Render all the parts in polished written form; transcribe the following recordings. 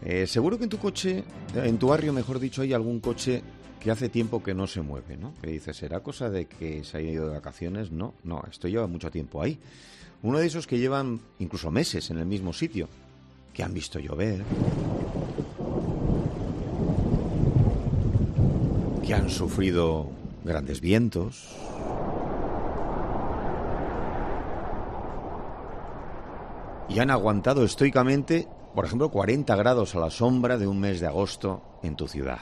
Seguro que en tu coche, en tu barrio, mejor dicho, hay algún coche que hace tiempo que no se mueve, ¿no? Que dices, ¿será cosa de que se haya ido de vacaciones? No, esto lleva mucho tiempo ahí. Uno de esos que llevan incluso meses en el mismo sitio, que han visto llover, que han sufrido grandes vientos, y han aguantado estoicamente, por ejemplo, 40 grados a la sombra de un mes de agosto en tu ciudad.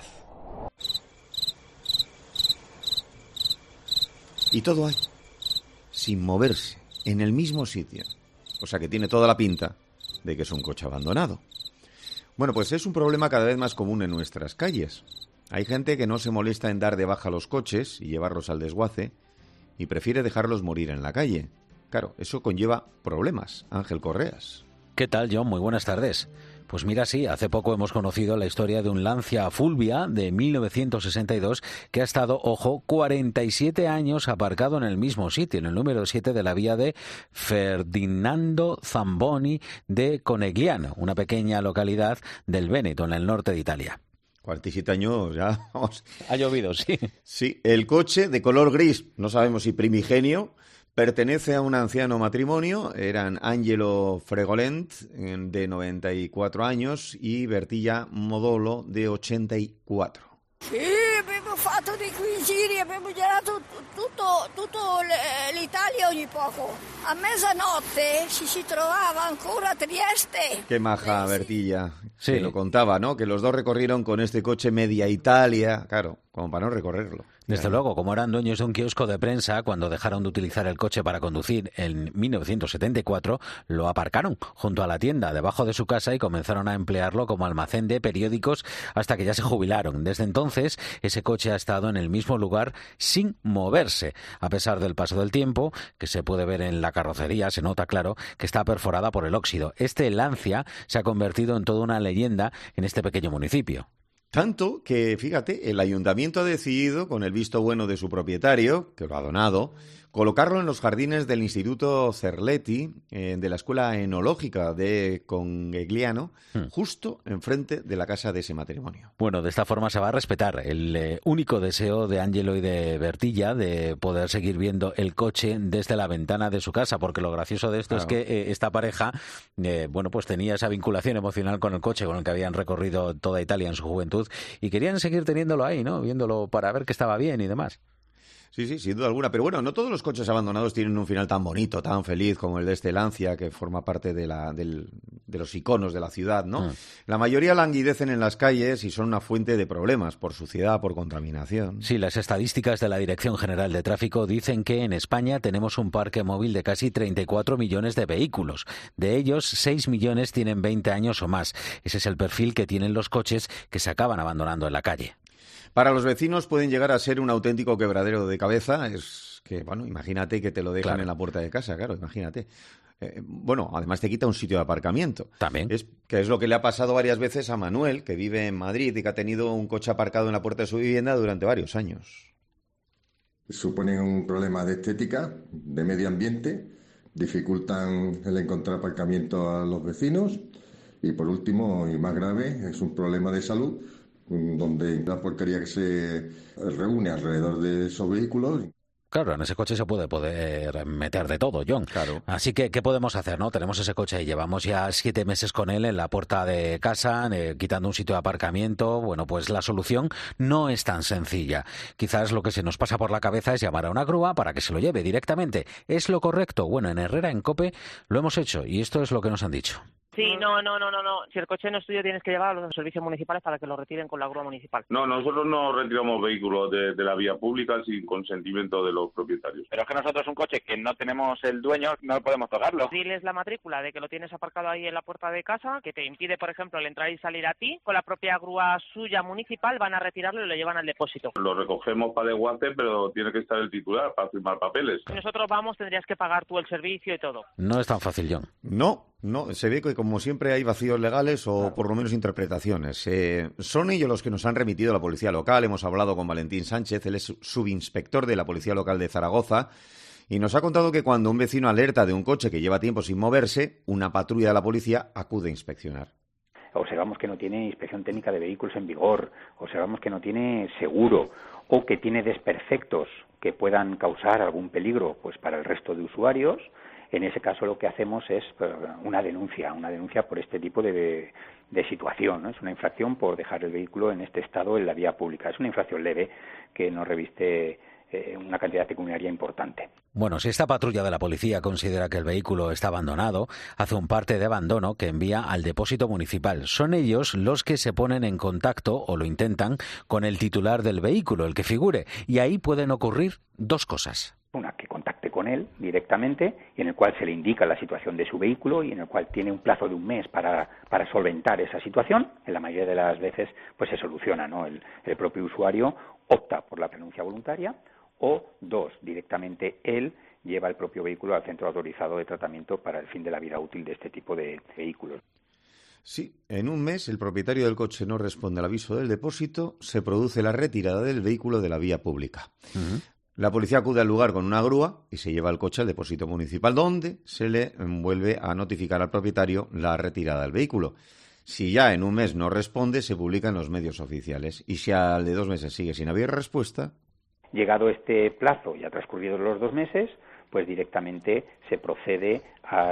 Y todo ahí, sin moverse, en el mismo sitio. O sea que tiene toda la pinta de que es un coche abandonado. Bueno, pues es un problema cada vez más común en nuestras calles. Hay gente que no se molesta en dar de baja los coches y llevarlos al desguace y prefiere dejarlos morir en la calle. Claro, eso conlleva problemas. Ángel Correas. ¿Qué tal, John? Muy buenas tardes. Pues mira, sí, hace poco hemos conocido la historia de un Lancia Fulvia de 1962 que ha estado, ojo, 47 años aparcado en el mismo sitio, en el número 7 de la vía de Ferdinando Zamboni de Conegliano, una pequeña localidad del Véneto, en el norte de Italia. 47 años, ya vamos. Ha llovido, sí. Sí, el coche de color gris, no sabemos si primigenio, pertenece a un anciano matrimonio. Eran Angelo Fregolent, de 94 años, y Bertilla Modolo, de 84. Sì, abbiamo fatto dei giri, abbiamo girato tutto l'Italia ogni poco. A mezzanotte si trovava ancora a Trieste. Qué maja Bertilla. Sí. Se lo contaba, ¿no? Que los dos recorrieron con este coche media Italia, claro, como para no recorrerlo. Desde Claro. luego, como eran dueños de un kiosco de prensa, cuando dejaron de utilizar el coche para conducir en 1974, lo aparcaron junto a la tienda debajo de su casa y comenzaron a emplearlo como almacén de periódicos hasta que ya se jubilaron. Desde entonces, ese coche ha estado en el mismo lugar sin moverse, a pesar del paso del tiempo, que se puede ver en la carrocería, se nota claro que está perforada por el óxido. Este Lancia se ha convertido en toda una leyenda en este pequeño municipio. Tanto que, fíjate, el ayuntamiento ha decidido, con el visto bueno de su propietario, que lo ha donado, colocarlo en los jardines del Instituto Cerletti, de la Escuela Enológica de Conegliano, justo enfrente de la casa de ese matrimonio. Bueno, de esta forma se va a respetar el único deseo de Angelo y de Bertilla de poder seguir viendo el coche desde la ventana de su casa, porque lo gracioso de esto Claro. es que esta pareja, bueno, pues tenía esa vinculación emocional con el coche con el que habían recorrido toda Italia en su juventud y querían seguir teniéndolo ahí, ¿no? Viéndolo para ver que estaba bien y demás. Sí, sin duda alguna. Pero bueno, no todos los coches abandonados tienen un final tan bonito, tan feliz como el de este Lancia, que forma parte de los iconos de la ciudad, ¿no? La mayoría languidecen en las calles y son una fuente de problemas por suciedad, por contaminación. Sí, las estadísticas de la Dirección General de Tráfico dicen que en España tenemos un parque móvil de casi 34 millones de vehículos. De ellos, 6 millones tienen 20 años o más. Ese es el perfil que tienen los coches que se acaban abandonando en la calle. Para los vecinos pueden llegar a ser un auténtico quebradero de cabeza. Es que, bueno, imagínate que te lo dejan Claro. en la puerta de casa, claro, imagínate. Bueno, además te quita un sitio de aparcamiento. También. Que es lo que le ha pasado varias veces a Manuel, que vive en Madrid y que ha tenido un coche aparcado en la puerta de su vivienda durante varios años. Suponen un problema de estética, de medio ambiente, dificultan el encontrar aparcamiento a los vecinos y, por último, y más grave, es un problema de salud, donde la porquería que se reúne alrededor de esos vehículos. Claro, en ese coche se puede meter de todo, John. Claro. Así que, ¿qué podemos hacer, no? Tenemos ese coche y llevamos ya 7 meses con él en la puerta de casa, quitando un sitio de aparcamiento. Bueno, pues la solución no es tan sencilla. Quizás lo que se nos pasa por la cabeza es llamar a una grúa para que se lo lleve directamente. ¿Es lo correcto? Bueno, en Herrera, en COPE, lo hemos hecho y esto es lo que nos han dicho. Sí, no. Si el coche no es tuyo, tienes que llevarlo a los servicios municipales para que lo retiren con la grúa municipal. No, nosotros no retiramos vehículos de la vía pública sin consentimiento de los propietarios. Pero es que nosotros un coche que no tenemos el dueño, no podemos tocarlo. Diles la matrícula de que lo tienes aparcado ahí en la puerta de casa, que te impide, por ejemplo, el entrar y salir a ti. Con la propia grúa suya municipal van a retirarlo y lo llevan al depósito. Lo recogemos para desguace, pero tiene que estar el titular para firmar papeles. Si nosotros vamos, tendrías que pagar tú el servicio y todo. No es tan fácil, John. No, se ve que como siempre hay vacíos legales o por lo menos interpretaciones. Son ellos los que nos han remitido a la policía local. Hemos hablado con Valentín Sánchez, él es subinspector de la Policía Local de Zaragoza, y nos ha contado que cuando un vecino alerta de un coche que lleva tiempo sin moverse, una patrulla de la policía acude a inspeccionar. observamos que no tiene inspección técnica de vehículos en vigor, observamos que no tiene seguro o que tiene desperfectos que puedan causar algún peligro pues para el resto de usuarios, en ese caso lo que hacemos es una denuncia por este tipo de situación, ¿no? Es una infracción por dejar el vehículo en este estado en la vía pública. Es una infracción leve que no reviste una cantidad pecuniaria importante. Bueno, si esta patrulla de la policía considera que el vehículo está abandonado, hace un parte de abandono que envía al depósito municipal. Son ellos los que se ponen en contacto, o lo intentan, con el titular del vehículo, el que figure, y ahí pueden ocurrir dos cosas. Una, que contacte con él directamente y en el cual se le indica la situación de su vehículo y en el cual tiene un plazo de un mes para solventar esa situación. En la mayoría de las veces pues se soluciona, ¿no? El propio usuario opta por la renuncia voluntaria, o dos, directamente él lleva el propio vehículo al centro autorizado de tratamiento para el fin de la vida útil de este tipo de vehículos. Sí, en un mes el propietario del coche no responde al aviso del depósito, se produce la retirada del vehículo de la vía pública. Uh-huh. La policía acude al lugar con una grúa y se lleva el coche al depósito municipal, donde se le vuelve a notificar al propietario la retirada del vehículo. Si ya en un mes no responde, se publica en los medios oficiales. Y si al de 2 meses sigue sin haber respuesta... Llegado este plazo y ha transcurrido los 2 meses, pues directamente se procede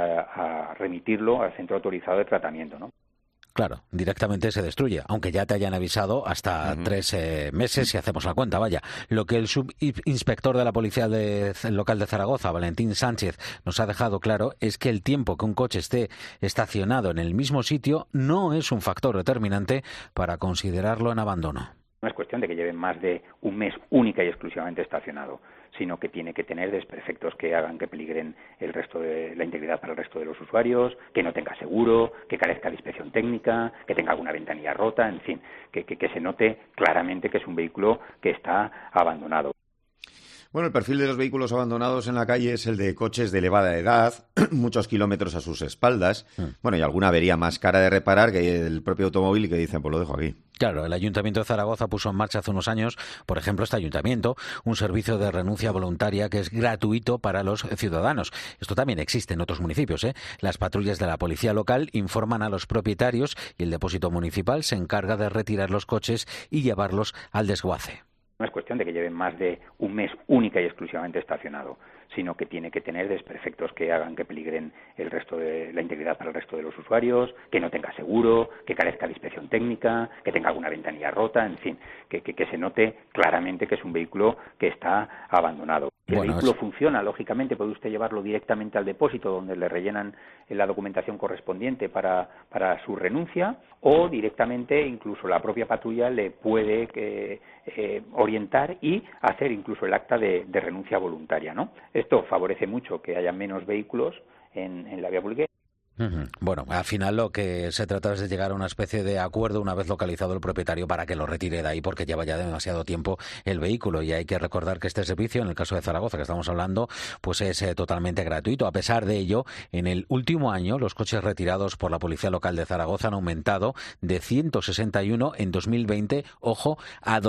a remitirlo al centro autorizado de tratamiento, ¿no? Claro, directamente se destruye, aunque ya te hayan avisado hasta 3 meses, si hacemos la cuenta, vaya. Lo que el subinspector de la Policía Local de Zaragoza, Valentín Sánchez, nos ha dejado claro es que el tiempo que un coche esté estacionado en el mismo sitio no es un factor determinante para considerarlo en abandono. No es cuestión de que lleven más de un mes única y exclusivamente estacionado, sino que tiene que tener desperfectos que hagan que peligren el resto de la integridad para el resto de los usuarios, que no tenga seguro, que carezca de inspección técnica, que tenga alguna ventanilla rota, en fin, que se note claramente que es un vehículo que está abandonado. Bueno, el perfil de los vehículos abandonados en la calle es el de coches de elevada edad, muchos kilómetros a sus espaldas, bueno, y alguna avería más cara de reparar que el propio automóvil y que dicen, pues lo dejo aquí. Claro, el Ayuntamiento de Zaragoza puso en marcha hace unos años, por ejemplo, este ayuntamiento, un servicio de renuncia voluntaria que es gratuito para los ciudadanos. Esto también existe en otros municipios, ¿eh? Las patrullas de la policía local informan a los propietarios y el depósito municipal se encarga de retirar los coches y llevarlos al desguace. No es cuestión de que lleven más de un mes única y exclusivamente estacionado, sino que tiene que tener desperfectos que hagan que peligren el resto de la integridad para el resto de los usuarios, que no tenga seguro, que carezca de inspección técnica, que tenga alguna ventanilla rota, en fin, que se note claramente que es un vehículo que está abandonado. Si el vehículo funciona, lógicamente puede usted llevarlo directamente al depósito donde le rellenan la documentación correspondiente para su renuncia, o directamente incluso la propia patrulla le puede orientar y hacer incluso el acta de renuncia voluntaria, ¿no? Esto favorece mucho que haya menos vehículos en la vía pública. Bueno, al final lo que se trata es de llegar a una especie de acuerdo una vez localizado el propietario para que lo retire de ahí porque lleva ya demasiado tiempo el vehículo, y hay que recordar que este servicio, en el caso de Zaragoza que estamos hablando, pues es totalmente gratuito. A pesar de ello, en el último año los coches retirados por la Policía Local de Zaragoza han aumentado de 161 en 2020, ojo, a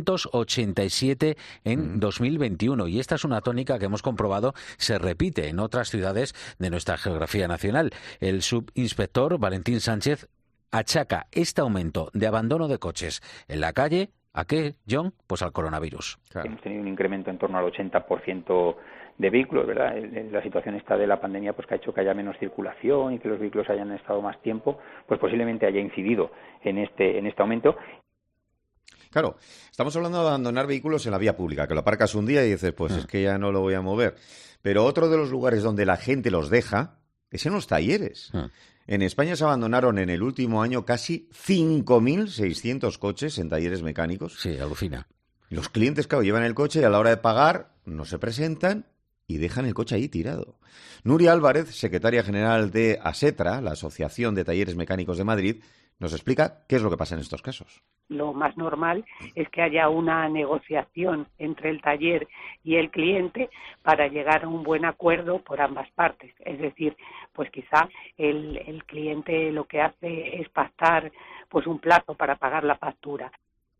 287 en 2021, y esta es una tónica que hemos comprobado se repite en otras ciudades de nuestra geografía nacional. El subinspector Valentín Sánchez achaca este aumento de abandono de coches en la calle, ¿a qué, John? Pues al coronavirus. Claro. Hemos tenido un incremento en torno al 80% de vehículos, ¿verdad? La situación esta de la pandemia pues que ha hecho que haya menos circulación y que los vehículos hayan estado más tiempo, pues posiblemente haya incidido en este aumento. Claro, estamos hablando de abandonar vehículos en la vía pública, que lo aparcas un día y dices, pues es que ya no lo voy a mover. Pero otro de los lugares donde la gente los deja es en los talleres. En España se abandonaron en el último año casi 5.600 coches en talleres mecánicos. Sí, alucina. Los clientes, claro, llevan el coche y a la hora de pagar no se presentan y dejan el coche ahí tirado. Nuria Álvarez, secretaria general de ASETRA, la Asociación de Talleres Mecánicos de Madrid, nos explica qué es lo que pasa en estos casos. Lo más normal es que haya una negociación entre el taller y el cliente para llegar a un buen acuerdo por ambas partes. Es decir, pues quizá el cliente lo que hace es pactar pues un plazo para pagar la factura.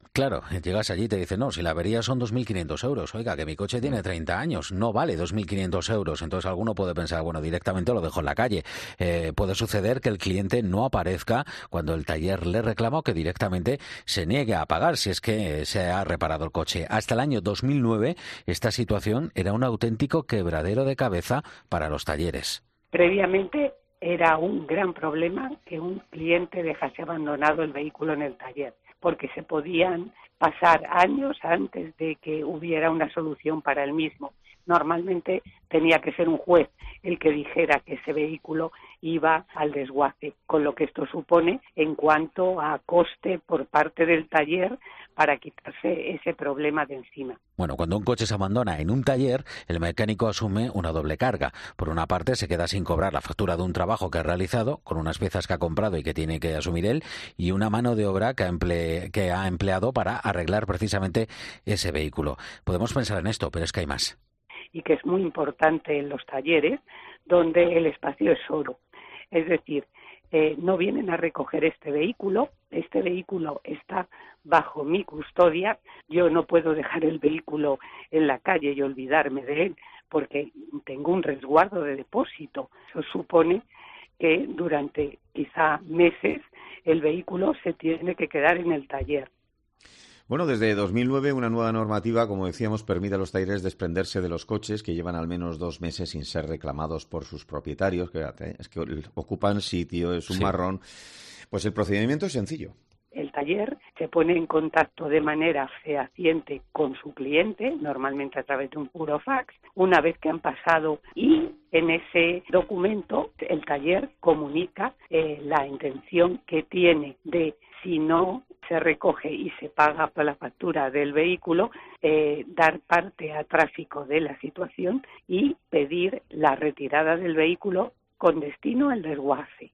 Claro, llegas allí y te dicen, no, si la avería son 2.500 euros. Oiga, que mi coche tiene 30 años, no vale 2.500 euros. Entonces alguno puede pensar, bueno, directamente lo dejo en la calle. Puede suceder que el cliente no aparezca cuando el taller le reclama o que directamente se niegue a pagar si es que se ha reparado el coche. Hasta el año 2009 esta situación era un auténtico quebradero de cabeza para los talleres. Previamente era un gran problema que un cliente dejase abandonado el vehículo en el taller, porque se podían pasar años antes de que hubiera una solución para el mismo. Normalmente tenía que ser un juez el que dijera que ese vehículo iba al desguace, con lo que esto supone en cuanto a coste por parte del taller para quitarse ese problema de encima. Bueno, cuando un coche se abandona en un taller, el mecánico asume una doble carga. Por una parte, se queda sin cobrar la factura de un trabajo que ha realizado, con unas piezas que ha comprado y que tiene que asumir él, y una mano de obra que ha empleado para arreglar precisamente ese vehículo. Podemos pensar en esto, pero es que hay más. Y que es muy importante en los talleres, donde el espacio es oro. Es decir, no vienen a recoger este vehículo está bajo mi custodia, yo no puedo dejar el vehículo en la calle y olvidarme de él, porque tengo un resguardo de depósito. Eso supone que durante quizá meses el vehículo se tiene que quedar en el taller. Bueno, desde 2009 una nueva normativa, como decíamos, permite a los talleres desprenderse de los coches que llevan al menos 2 meses sin ser reclamados por sus propietarios, que es que ocupan sitio, es un marrón. Pues el procedimiento es sencillo. El taller se pone en contacto de manera fehaciente con su cliente, normalmente a través de un burofax, una vez que han pasado, y en ese documento el taller comunica la intención que tiene de, si no se recoge y se paga por la factura del vehículo, dar parte a tráfico de la situación y pedir la retirada del vehículo con destino al desguace.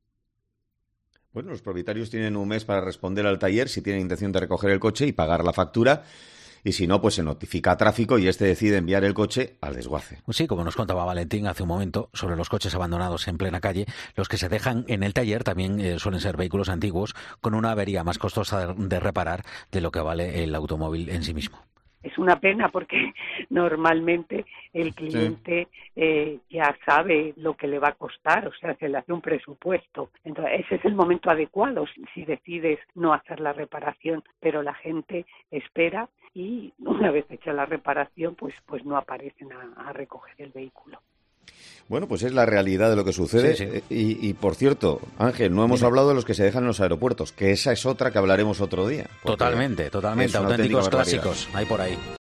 Bueno, los propietarios tienen un mes para responder al taller si tienen intención de recoger el coche y pagar la factura, y si no, pues se notifica a tráfico y este decide enviar el coche al desguace. Sí, como nos contaba Valentín hace un momento sobre los coches abandonados en plena calle, los que se dejan en el taller también suelen ser vehículos antiguos con una avería más costosa de reparar de lo que vale el automóvil en sí mismo. Es una pena porque normalmente el cliente ya sabe lo que le va a costar, o sea, se le hace un presupuesto. Entonces, ese es el momento adecuado si decides no hacer la reparación, pero la gente espera y una vez hecha la reparación, pues no aparecen a recoger el vehículo. Bueno, pues es la realidad de lo que sucede. Sí. Y por cierto, Ángel, no hemos hablado de los que se dejan en los aeropuertos, que esa es otra que hablaremos otro día. Totalmente, auténticos clásicos, hay por ahí.